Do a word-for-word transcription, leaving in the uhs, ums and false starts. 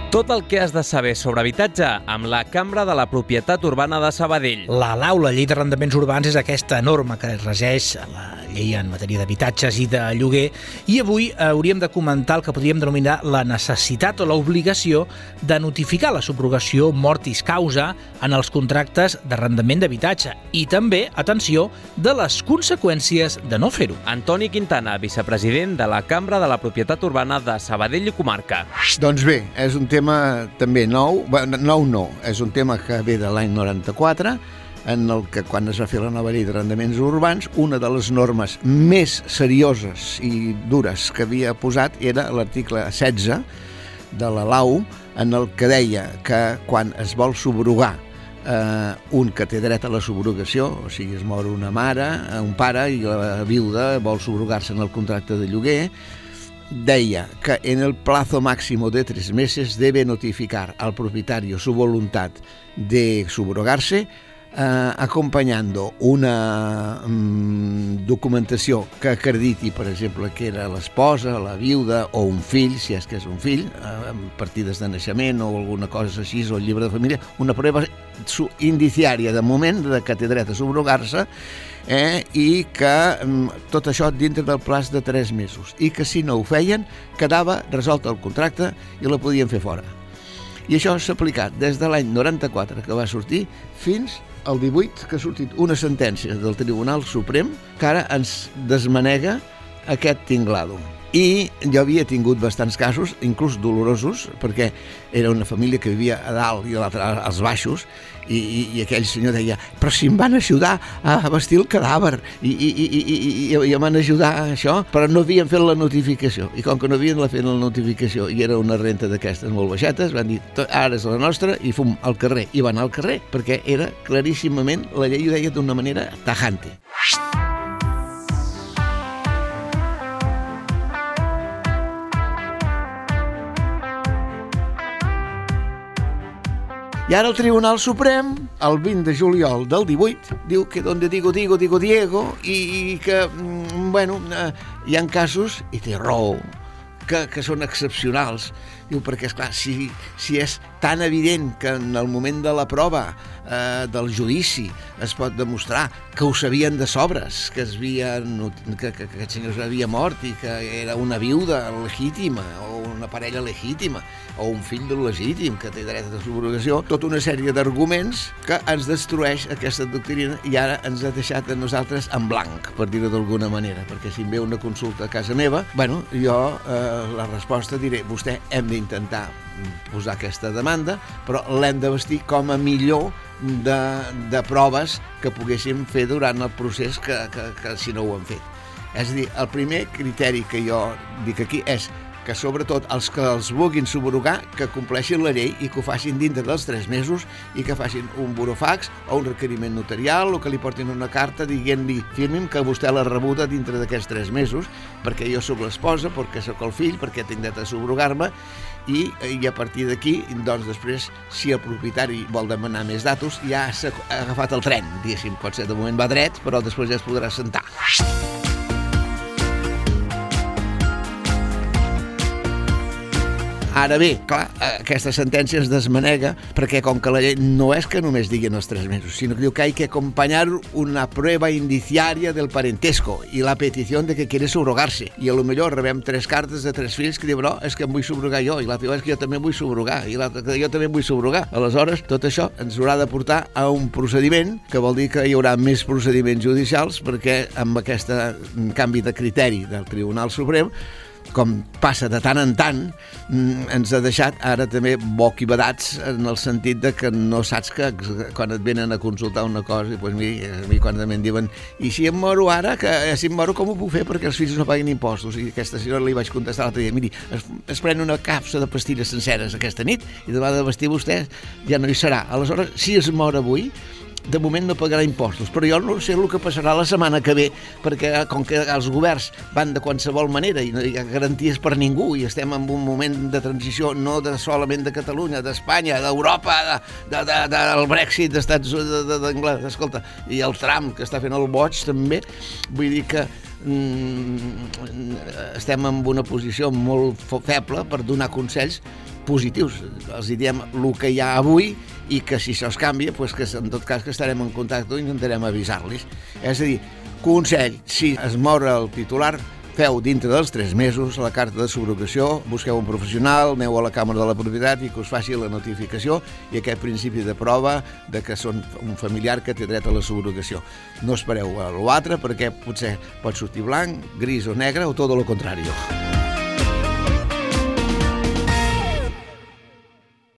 Tot el que has de saber sobre habitatge amb la Cambra de la Propietat Urbana de Sabadell. La L A U, la Llei d'Arrendaments Urbans, és aquesta norma que regeix la llei en matèria d'habitatges i de lloguer, i avui hauríem de comentar el que podríem denominar la necessitat o l'obligació de notificar la subrogació mortis causa en els contractes d'arrendament d'habitatge i també, atenció, de les conseqüències de no fer-ho. Antoni Quintana, vicepresident de la Cambra de la Propietat Urbana de Sabadell i Comarca. Doncs bé, és un tema també nou, nou no, és un tema que ve de l'any noranta-quatre, en el que quan es va fer la nova llei d'arrendaments urbans, una de les normes més serioses i dures que havia posat era l'article setze de la L A U, en el que deia que quan es vol subrogar eh, un que té dret a la subrogació, o sigui, es mor una mare, un pare i la viuda vol subrogar-se en el contracte de lloguer, deia que en el plazo máximo de tres meses debe notificar al propietario su voluntad de subrogarse, eh, acompanyando una mm, documentació que acrediti, per exemple, que era l'esposa, la viuda o un fill, si és que és un fill, eh, partides de naixement o alguna cosa així, o el llibre de família, una prova indiciària de moment de que té dret a subrogar-se, eh, i que mm, tot això dintre del plaç de tres mesos, i que si no ho feien quedava resolt el contracte i la podien fer fora. I això s'ha aplicat des de l'any noranta-quatre que va sortir fins al divuit, que ha sortit una sentència del Tribunal Suprem que ara ens desmanega aquest tinglado. I jo havia tingut bastants casos, inclús dolorosos, perquè era una família que vivia a dalt i a l'altra als baixos, i, i, i aquell senyor deia, però si em van ajudar a vestir el cadàver i, i, i, i, i, i em van ajudar a això, però no havien fet la notificació. I com que no havien fet la notificació i era una renta d'aquestes molt baixetes, van dir, ara és la nostra, i fum, al carrer. I van al carrer, perquè era claríssimament, la llei ho deia d'una manera tajante. I ara el Tribunal Suprem, el vint de juliol del divuit, diu que donde digo, digo, digo Diego, i, i que, bueno, eh, hi ha casos, i té raó, que, que són excepcionals. Diu, perquè, esclar, si, si és tan evident que en el moment de la prova eh, del judici es pot demostrar que ho sabien de sobres, que, es havia, que, que, que aquest senyor havia mort i que era una viuda legítima o una parella legítima o un fill legítim que té dret a subrogació, tota una sèrie d'arguments que ens destrueix aquesta doctrina i ara ens ha deixat a nosaltres en blanc, per dir-ho d'alguna manera, perquè si em ve una consulta a casa meva, bueno, jo eh, la resposta diré, vostè hem d'intentar posar aquesta demanda, però l'hem de vestir com a millor de, de proves que poguéssim fer durant el procés que, que, que si no ho hem fet. És a dir, el primer criteri que jo dic aquí és que sobretot els que els vulguin subrogar que compleixin la llei i que ho facin dintre dels tres mesos i que facin un burofax o un requeriment notarial o que li portin una carta dient-li firmi'm que vostè l'ha rebuda dintre d'aquests tres mesos perquè jo soc l'esposa, perquè sóc el fill, perquè tinc dret a subrogar-me i, i a partir d'aquí, doncs després, si el propietari vol demanar més datos, ja s'ha agafat el tren, diguéssim, pot ser de moment va dret, però després ja es podrà sentar. Ara bé, clar, aquesta sentència es desmanega perquè com que la llei no és que només diguin els tres mesos, sinó que diu que hay que acompañar una prueba indiciaria del parentesco i la petició de que quiere subrogar-se. I a lo millor rebem tres cartes de tres fills que diuen no, és que em vull subrogar jo, i l'altre és que jo també vull subrogar, i l'altre que jo també vull subrogar. Aleshores, tot això ens haurà de portar a un procediment, que vol dir que hi haurà més procediments judicials, perquè amb aquest canvi de criteri del Tribunal Suprem, com passa de tant en tant, ens ha deixat ara també boquibadats en el sentit de que no saps que quan et venen a consultar una cosa, i doncs miri, a mi quan em diuen i si em moro ara, que si em moro com ho puc fer perquè els fills no paguen impostos? I aquesta senyora li vaig contestar l'altre dia, miri, es, es pren una capsa de pastilles senceres aquesta nit i demà de vestir vostè ja no hi serà. Aleshores, si es mor avui, de moment no pagarà impostos, però jo no sé el que passarà la setmana que ve, perquè com que els governs van de qualsevol manera i no hi ha garanties per ningú i estem en un moment de transició no de solament de Catalunya, d'Espanya, d'Europa, de, de, de, de, del Brexit d'Estats d'Anglès, escolta, i el Trump que està fent el boig també, vull dir que mm, estem en una posició molt feble per donar consells, positius. Els diem el que hi ha avui i que si això es canvia, doncs que en tot cas que estarem en contacte i intentarem avisar-los. És a dir, consell, si es mor el titular, feu dintre dels tres mesos la carta de subrogació, busqueu un professional, aneu a la Càmera de la Propietat i que us faci la notificació i aquest principi de prova de que són un familiar que té dret a la subrogació. No espereu a l'altre perquè potser pot sortir blanc, gris o negre o tot el contrari.